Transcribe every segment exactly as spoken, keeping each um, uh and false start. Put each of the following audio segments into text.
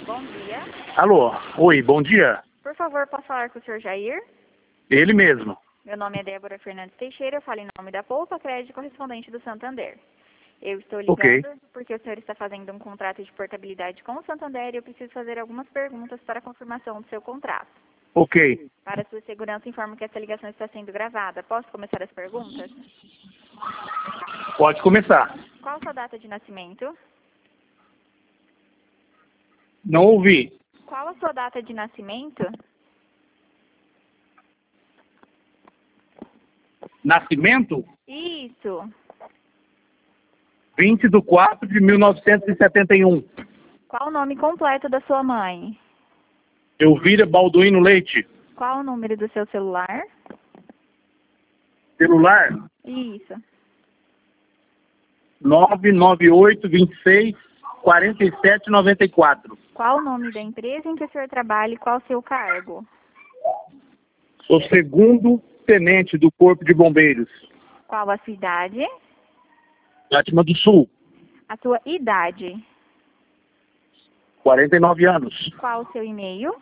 Bom dia. Alô, oi, bom dia. Por favor, posso falar com o senhor Jair? Ele mesmo. Meu nome é Débora Fernandes Teixeira, eu falo em nome da Poupa Crédito correspondente do Santander. Eu estou ligando Ok. porque o senhor está fazendo um contrato de portabilidade com o Santander e eu preciso fazer algumas perguntas para a confirmação do seu contrato. Ok. Para sua segurança, informo que essa ligação está sendo gravada. Posso começar as perguntas? Pode começar. Qual a sua data de nascimento? Não ouvi. Qual a sua data de nascimento? Nascimento? Isso. vinte de quatro de mil novecentos e setenta e um. Qual o nome completo da sua mãe? Elvira Balduino Leite. Qual o número do seu celular? Celular? Isso. nove nove oito, vinte e seis, quarenta e sete, noventa e quatro. Qual o nome da empresa em que o senhor trabalha e qual o seu cargo? Sou segundo tenente do Corpo de Bombeiros. Qual a sua idade? Fátima do Sul. A sua idade? quarenta e nove anos. Qual o seu e-mail?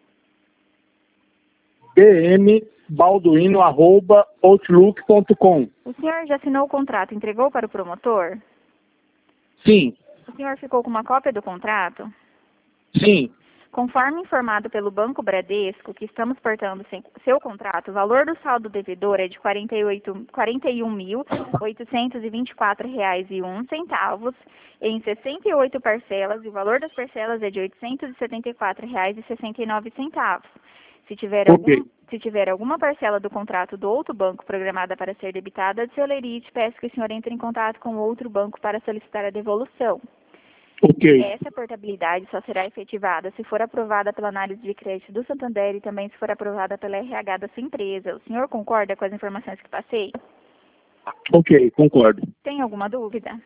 bmbalduino arroba outlook ponto com. O senhor já assinou o contrato e entregou para o promotor? Sim, O senhor ficou com uma cópia do contrato? sim. Conforme informado pelo Banco Bradesco, que estamos portando sem- seu contrato, o valor do saldo devedor é de quarenta e oito, quarenta e um mil, oitocentos e vinte e quatro reais e um centavos em sessenta e oito parcelas e o valor das parcelas é de oitocentos e setenta e quatro reais e sessenta e nove centavos. Se tiver, Ok. algum, se tiver alguma parcela do contrato do outro banco programada para ser debitada, de seu lerite, peço que o senhor entre em contato com o outro banco para solicitar a devolução. Ok. Essa portabilidade só será efetivada se for aprovada pela análise de crédito do Santander e também se for aprovada pela R H da sua empresa. O senhor concorda com as informações que passei? Ok, concordo. Tem alguma dúvida?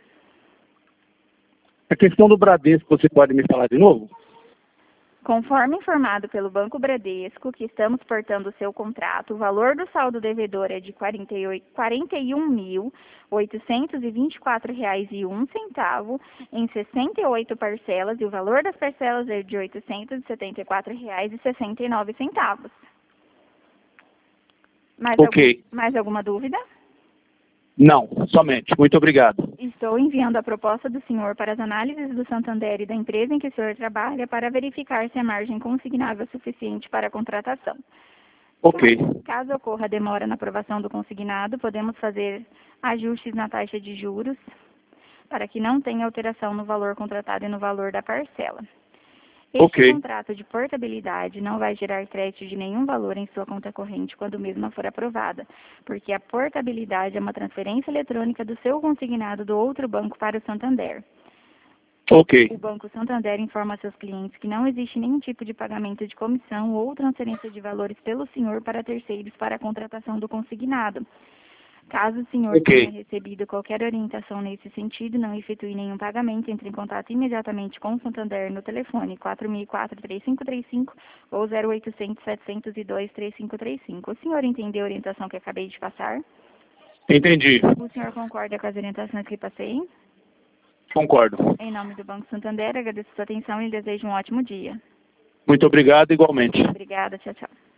A questão do Bradesco, você pode me falar de novo? Conforme informado pelo Banco Bradesco, que estamos portando o seu contrato, o valor do saldo devedor é de quarenta e oito, quarenta e um mil, oitocentos e vinte e quatro reais e um centavo em sessenta e oito parcelas e o valor das parcelas é de oitocentos e setenta e quatro reais e sessenta e nove centavos. Mais, Ok. algum, mais alguma dúvida? Não, somente. Muito obrigado. Estou enviando a proposta do senhor para as análises do Santander e da empresa em que o senhor trabalha para verificar se a margem consignável é suficiente para a contratação. Ok. Caso, caso ocorra demora na aprovação do consignado, podemos fazer ajustes na taxa de juros para que não tenha alteração no valor contratado e no valor da parcela. Este Ok. contrato de portabilidade não vai gerar crédito de nenhum valor em sua conta corrente quando mesma for aprovada, porque a portabilidade é uma transferência eletrônica do seu consignado do outro banco para o Santander. Ok. O Banco Santander informa a seus clientes que não existe nenhum tipo de pagamento de comissão ou transferência de valores pelo senhor para terceiros para a contratação do consignado. Caso o senhor Ok. tenha recebido qualquer orientação nesse sentido, não efetue nenhum pagamento, entre em contato imediatamente com o Santander no telefone quatro mil e quatro, três cinco três cinco ou zero oitocentos, setecentos e dois, três cinco três cinco. O senhor entendeu a orientação que acabei de passar? Entendi. O senhor concorda com as orientações que passei? Concordo. Em nome do Banco Santander, agradeço a sua atenção e lhe desejo um ótimo dia. Muito obrigado igualmente. Obrigada, tchau, tchau.